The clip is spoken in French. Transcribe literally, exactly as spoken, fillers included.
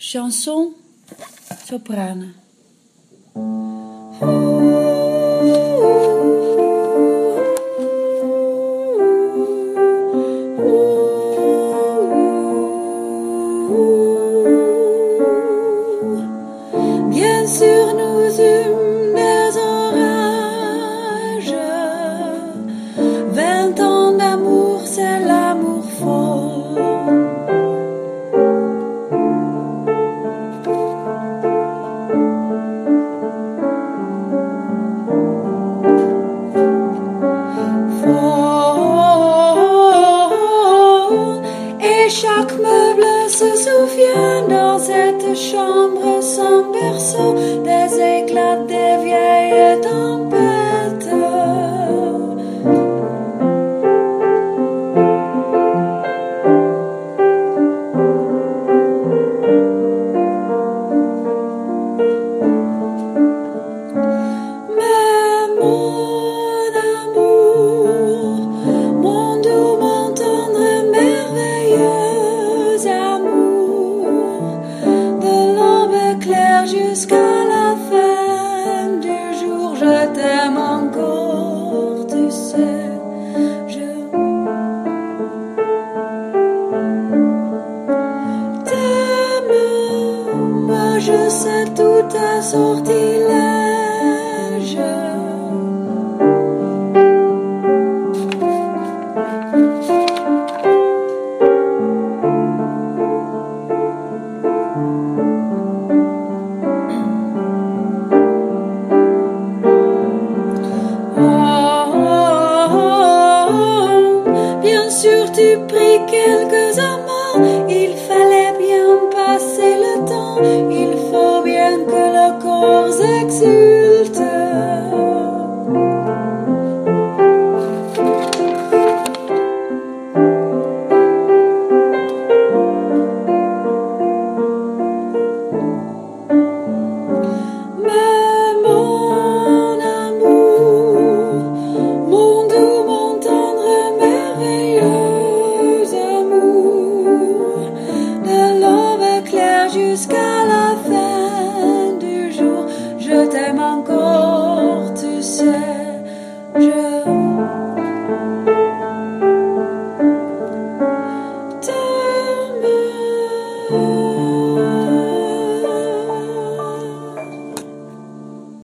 Chanson soprane. Bien sûr nous eûmes des orages, vingt ans d'amour, c'est l'amour fort. Et chaque meuble se souvient dans cette chambre sans berceau des éclats des vieilles tempêtes. Mais mon amour, mon doux, mon tendre, merveilleux amour, de l'aube claire jusqu'à la fin du jour, je t'aime encore, tu sais, je t'aime, moi je sais tout ta sortilège. Bien sûr tu pris quelques amants, il fallait bien passer le temps, il faut bien que le corps exulte. Mais mon amour, mon doux, mon tendre, merveilleux amour, de l'aube claire jusqu'à la fin du jour, je t'aime encore, tu sais, je